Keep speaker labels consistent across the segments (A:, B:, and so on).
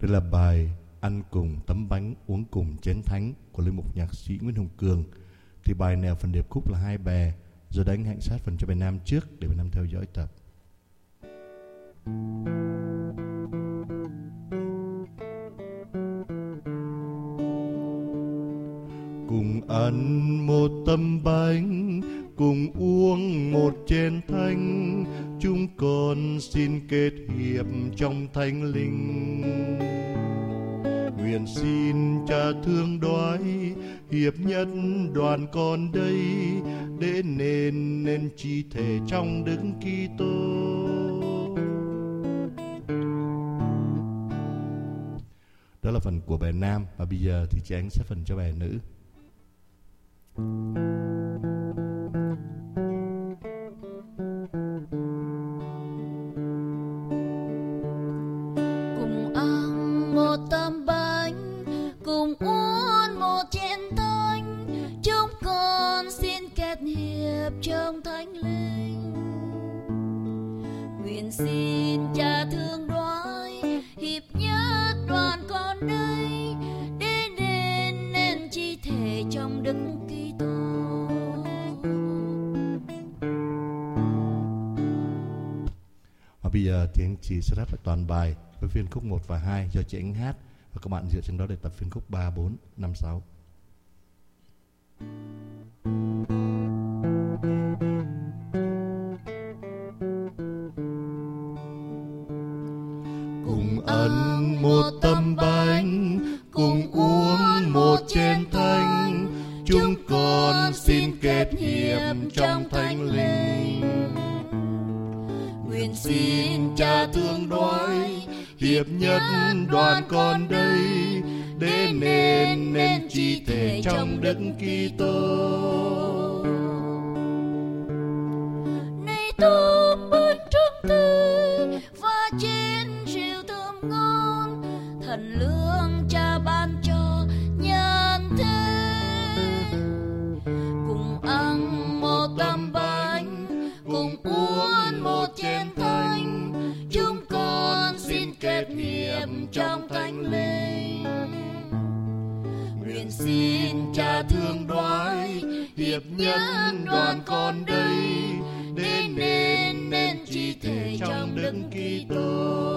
A: Đây là bài Ăn cùng tấm bánh uống cùng chén thánh của linh mục nhạc sĩ Nguyễn Hồng Cường. Thì bài này phần điệp khúc là hai bè, rồi đánh hạnh sát phần cho bài nam trước để bài nam theo dõi tập. Cùng ăn một tấm bánh, cùng uống một chén thánh, chúng con xin kết hiệp trong thánh linh. Nguyện xin Cha thương đoái hiệp nhất đoàn con đây, để nên chi thể trong Đức Kitô. Đó là phần của bài nam, và bây giờ thì chị Ánh sẽ phần cho bài nữ.
B: Cùng ăn một tấm bánh, cùng uống một chén thánh, chúng con xin kết hiệp trong thánh linh. Nguyện xin Cha thương đoái hiệp nhất đoàn con đây, để nên chi thể trong Đức Kitô.
A: Và bây giờ thì anh chị sẽ rap lại toàn bài với phiên khúc 1 và 2 do chị Ánh hát, và các bạn dựa trên đó để tập phiên khúc 3, 4, 5, 6. Cùng ăn một tấm bánh, cùng uống một chén thánh, chúng con xin kết hiệp trong thánh linh.
B: Nguyện xin Cha thương đoái
A: hiệp nhất đoàn con đây, để nên chi thể trong Đức Kitô.
B: này tôm bánh trứng tươi và chén rượu thơm ngon, thần lương Cha ban cho nhân thế. Cùng ăn một tấm bánh, cùng uống một chén thánh, chúng con xin kết hiệp trong thánh linh. Nguyện xin Cha thương đoái
A: hiệp nhất đoàn con đây, để nên chi thể trong Đức Kitô.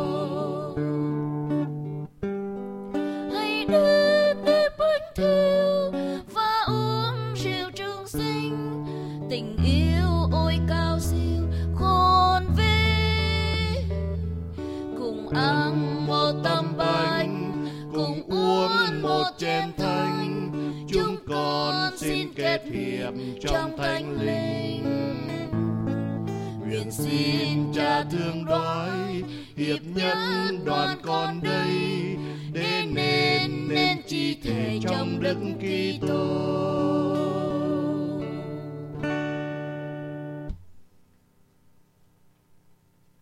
B: hãy đến bánh thiêu và uống rượu trường sinh, tình yêu ôi cao siêu khôn vĩ. Cùng ăn một tấm bánh, cùng uống một chén thánh,
A: chúng con xin kết hiệp trong thánh linh. Nguyện xin Cha thương đoái hiệp nhất đoàn con đây, để nên chi thể trong Đức Kitô.